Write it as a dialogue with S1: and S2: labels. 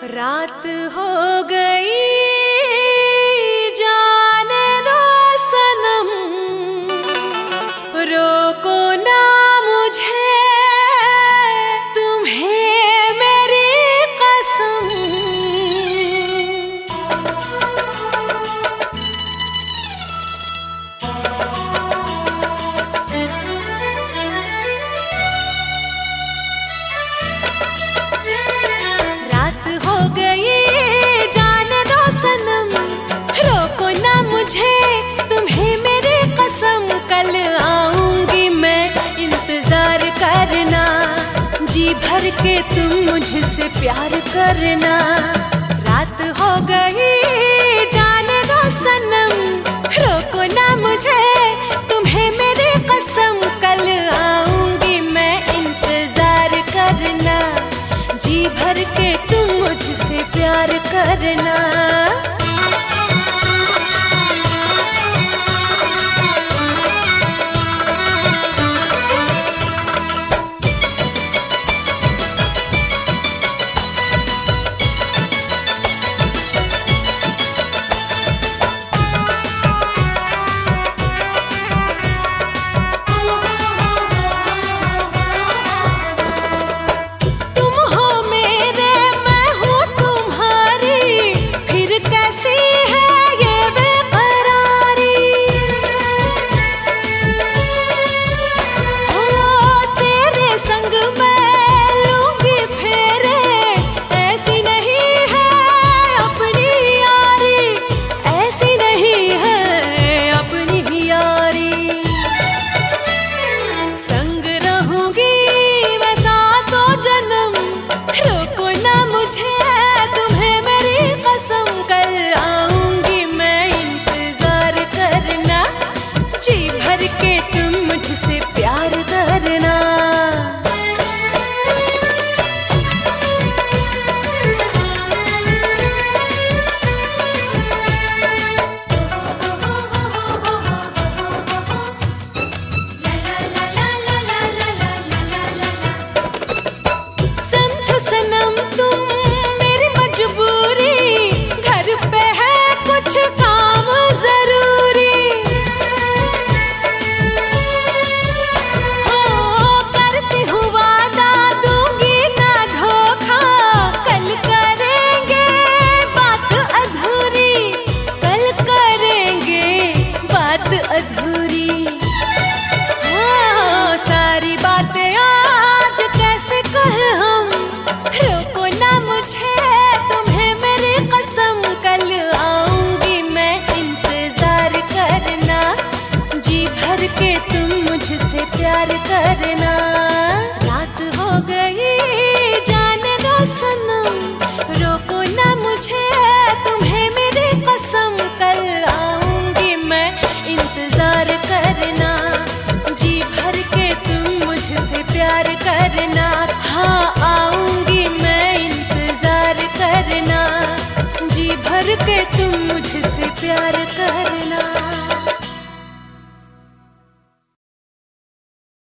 S1: रात हो गई जाने दो सनम, रोको ना मुझे तुम्हें मेरी कसम। तुम्हें मेरी कसम, कल आऊंगी मैं, इंतजार करना, जी भर के तुम मुझसे प्यार करना। रात हो गई जाने दो सनम, रोको ना मुझे, तुम्हें मेरी कसम, कल आऊंगी मैं, इंतजार करना, जी भर के तुम मुझसे प्यार करना। के तुम मुझसे प्यार करना।